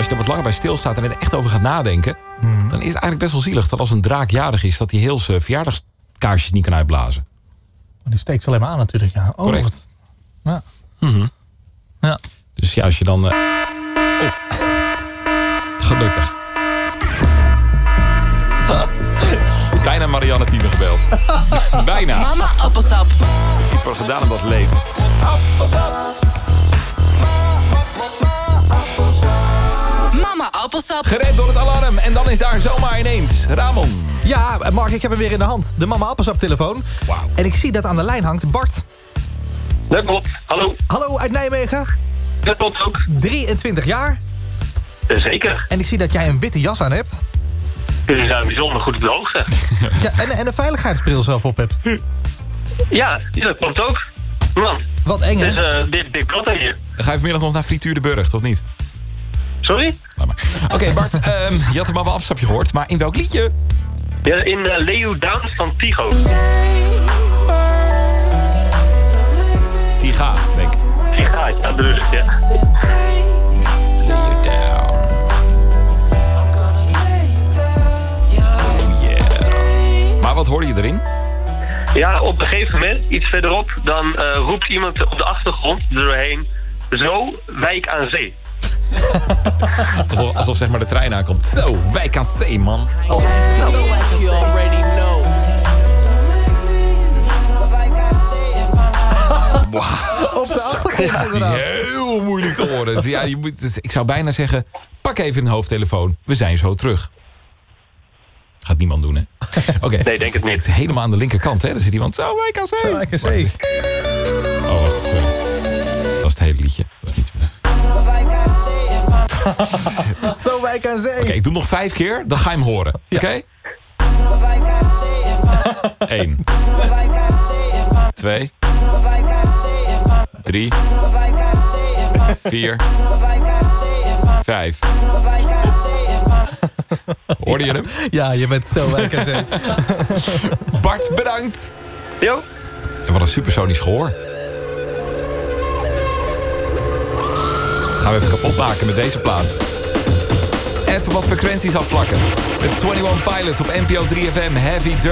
als je er wat langer bij stilstaat en er echt over gaat nadenken... dan is het eigenlijk best wel zielig dat als een draak jarig is... dat hij heel zijn verjaardagskaarsjes niet kan uitblazen. Die steekt ze alleen maar aan natuurlijk. Ja. Oh, correct. Ja. Ja. Dus ja, als je dan... Gelukkig. Bijna Marianne Thieme gebeld. Bijna. Mama Appelsap. Iets wordt gedaan om dat leed. Mama Appelsap. Gered door het alarm. En dan is daar zomaar ineens Ramon. Ja, Mark, ik heb hem weer in de hand. De Mama Appelsap telefoon. Wauw. En ik zie dat aan de lijn hangt Bart. Dat klopt. Hallo. Hallo, uit Nijmegen. Dat klopt ook. 23 jaar. Zeker. En ik zie dat jij een witte jas aan hebt. Jullie zijn bijzonder goed op de hoogte. Ja, en een veiligheidsbril zelf op hebt. Ja, dat klopt ook. Man. Wat eng, hè? Dus dit dik blad hier. Dan ga je vanmiddag nog naar Frituur de Burg, toch niet? Sorry? Oké, Bart, je had een Mama Appelsapje gehoord, maar in welk liedje? Ja, in Leo Downs van Tigo. Tiga, denk ik. Tiga, ja, dus ja. Maar wat hoorde je erin? Ja, op een gegeven moment, iets verderop, dan roept iemand op de achtergrond er doorheen... Zo, wijk aan zee. Alsof zeg maar de trein aankomt. Zo, wijk aan zee, man. Op de achtergrond Ja, inderdaad. heel moeilijk te horen. Dus ja, dus ik zou bijna zeggen, pak even een hoofdtelefoon. We zijn zo terug. Gaat niemand doen, hè? Oké. Nee, denk het niet. Het is helemaal aan de linkerkant, hè? Daar zit iemand. Zo, wijk aan zee. Wijk aan zee. Oh, wacht. Dat is het hele liedje. Dat is niet... Zo wijk aan zee. Oké, ik doe nog 5 keer, dan ga je hem horen. Oké? 1. 2. 3. 4. 5. Hoorde je hem? Ja, je bent zo wijk aan zee. Bart, bedankt. Jo. En wat een supersonisch gehoor. Gaan we even kapot maken met deze plaat. Even wat frequenties afvlakken. Met 21 Pilots op NPO 3FM Heavy Dirt.